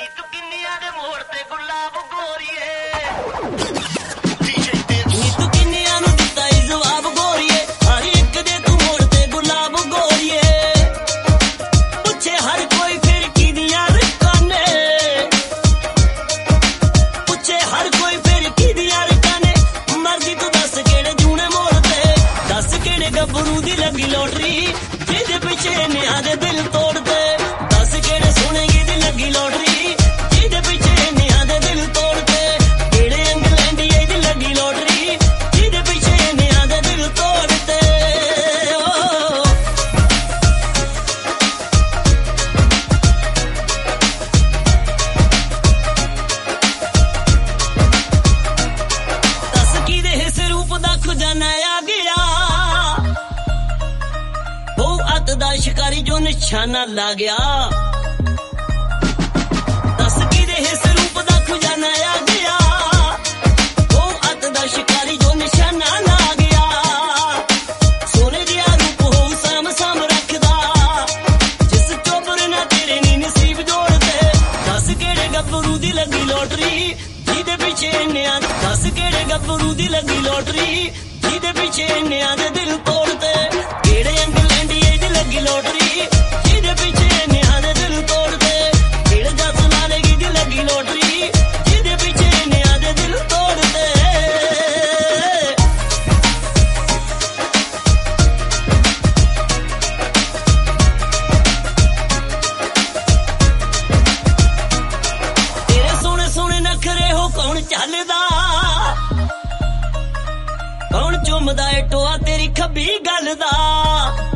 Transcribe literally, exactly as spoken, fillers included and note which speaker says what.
Speaker 1: ਗੱਭਰੂ ਦੀ ਲੱਗੀ ਲੋਟਰੀ ਜਿਹਦੇ ਪਿੱਛੇ ਨਿਆਂ ਦੇ ਦਿਲ ਤੋੜਦੇ। ਦੱਸ ਕਿਹੜੇ ਸੋਹਣੇਗੀ ਦੀ ਲੱਗੀ ਲੋਟਰੀ ਜਿਹਦੇ ਪਿੱਛੇ ਨਿਆਂ ਦੇ ਦਿਲ ਤੋੜਦੇ। ਕਿਹੜੇ ਇੰਗਲੈਂਡੀਏ ਦੀ ਲੱਗੀ ਲੋਟਰੀ ਜਿਹਦੇ ਪਿੱਛੇ ਨਿਆਂ ਦੇ ਦਿਲ ਤੋੜਦੇ। ਦੱਸ ਕਿਹਦੇ ਇਸ ਰੂਪ ਦਾ ਖਜ਼ਾਨਾ ਆ ਗਿਆ ਦਾ ਸ਼ਿਕਾਰੀ ਜੋ ਨਿਸ਼ਾਨਾ ਲਾ ਗਿਆ। ਦੱਸ ਕਿਹਦੇ ਇਸ ਰੂਪ ਦਾ ਖਜ਼ਾਨਾ ਆ ਗਿਆ ਉਹ ਅੱਤ ਦਾ ਸ਼ਿਕਾਰੀ ਜੋ ਨਿਸ਼ਾਨਾ ਲਾ ਗਿਆ। ਸੋਨੇ ਜਿਹਾ ਰੂਪ ਹੋ ਸਾਮ ਸਾਮ ਰੱਖਦਾ ਜਿਸ ਚੋਬਰ ਨਾ ਤੇਰੇ ਨੀ ਨਸੀਬ ਜੋੜਦੇ। ਦੱਸ ਕਿਹੜੇ ਗੱਭਰੂ ਦੀ ਲੱਗੀ ਲੋਟਰੀ ਜਿਹਦੇ ਪਿੱਛੇ ਨਿਆਂ। ਦੱਸ ਕਿਹੜੇ ਗੱਭਰੂ ਦੀ ਲੱਗੀ ਲੋਟਰੀ ਜਿਹਦੇ ਪਿੱਛੇ ਨਿਆਂ ਦੇ ਦਿਲ ਤੋੜਦੇ। ਕਿਹੜੇ ਇੰਗਲੈਂਡੀਏ ਦੀ ਲੱਗੀ ਲੋਟਰੀ ਜਿਹਦੇ ਪਿੱਛੇ ਨਿਆਂ ਦੇ ਦਿਲ ਤੋੜਦੇ। ਕਿਹੜੇ ਜੱਸ ਨਾਲੇਗੀ ਦੀ ਲੱਗੀ ਲੋਟਰੀ ਜਿਹਦੇ ਪਿੱਛੇ ਨਿਆਂ ਦੇ ਦਿਲ ਤੋੜਦੇ। ਤੇਰੇ ਸੋਹਣੇ ਸੋਹਣੇ ਨਖਰੇ ਹੋ ਕੌਣ ਚੱਲਦਾ ਕੌਣ ਚੁੰਮਦਾ ਏ ਟੋਆ ਤੇਰੀ ਖੱਬੀ ਗੱਲ ਦਾ।